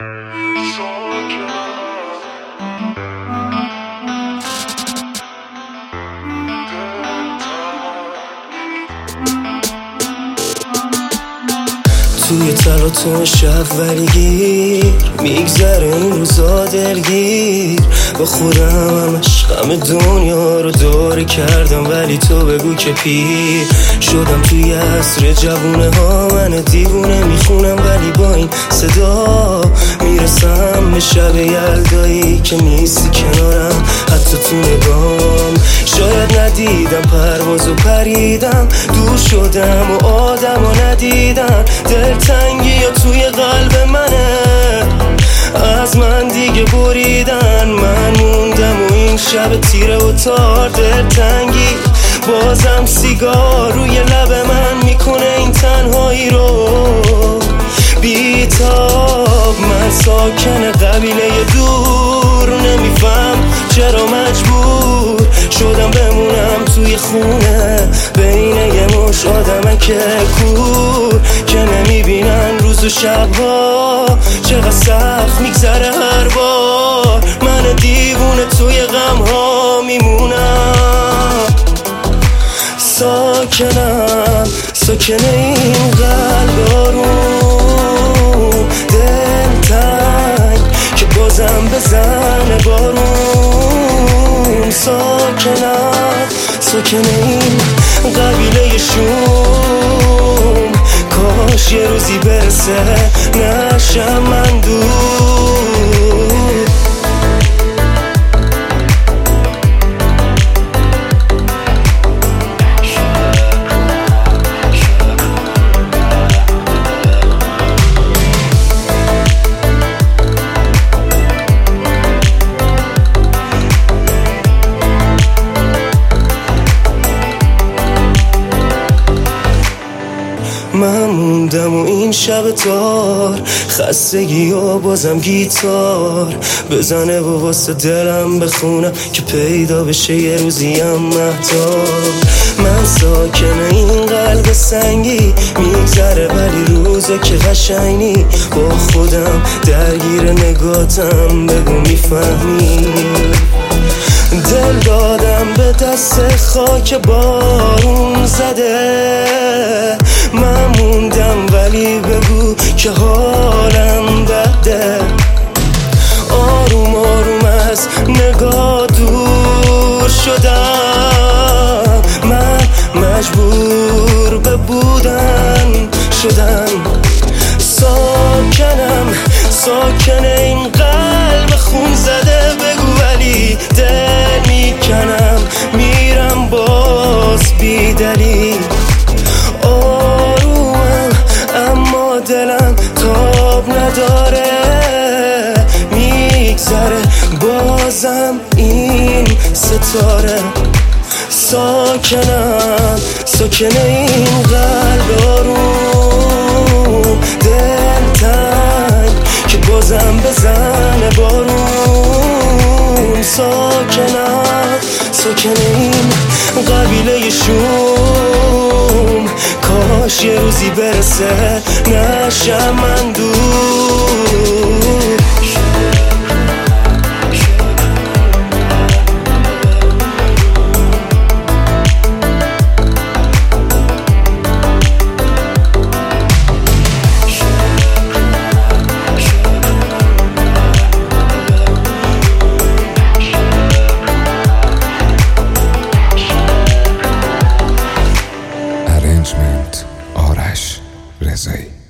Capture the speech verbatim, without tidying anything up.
توی تلاطم شب ولی گیر میگذره این روزا دلگیر با خودم همش غم دنیا رو دور کردم، ولی تو بگو که پیر شدم توی عصر جوونه ها. من دیوونه میخونم ولی با این صدا میرسم به شب یلدایی که نیستی کنارم، حتی تو نگام. شاید ندیدم پروازو پریدم، دور شدم و آدمو ندیدم. دلتنگی یا توی قلب منه، از من دیگه بریدن. من موندم و این شب تیره و تار. دلتنگی بازم سیگار روی لب من میکنه این تنهایی رو بیتاب. من ساکن قبیله دور، نمیفهم چرا مجبور شدم بمونم توی خونه بین یه مش آدمک کور که نمیبینن روز و شبها چقدر سخت میگذره هر بار. من دیوونه توی غمها میمونم، ساکنم ساکن این قلب آروم. دلتنگ که بازم بزنه بارون. ساکنم ساکن این قبیله شوم، کاش یه روزی برسه نشم من دور. من موندم و این شب تار، خستگی و بازم گیتار بزنه و واسه دلم بخونم که پیدا بشه یه روزیم مهتاب. من ساکن این قلب سنگی میگذره ولی روزه که قشنگی با خودم درگیر نگاتم. بگو میفهمی دل دادم به دست خاک بارون زده. من موندم ولی بگو که حالم بده. آروم آروم از نگاه دور شدم، من مجبور به بودن شدم. ساکنم ساکن این قلب خون زده. بگو ولی دل میکنم میرم باز بی دلیل. آرومم اما دلم تاب نداره، میگذره بازم این ستاره. ساکنم ساکن این قلب آروم. دلتنگ که بازم بزنه بارون. ساکنم ساکن این قبیله شوم، کاش یه روزی برسه نشم من دور. Arrangement آرش رضایی.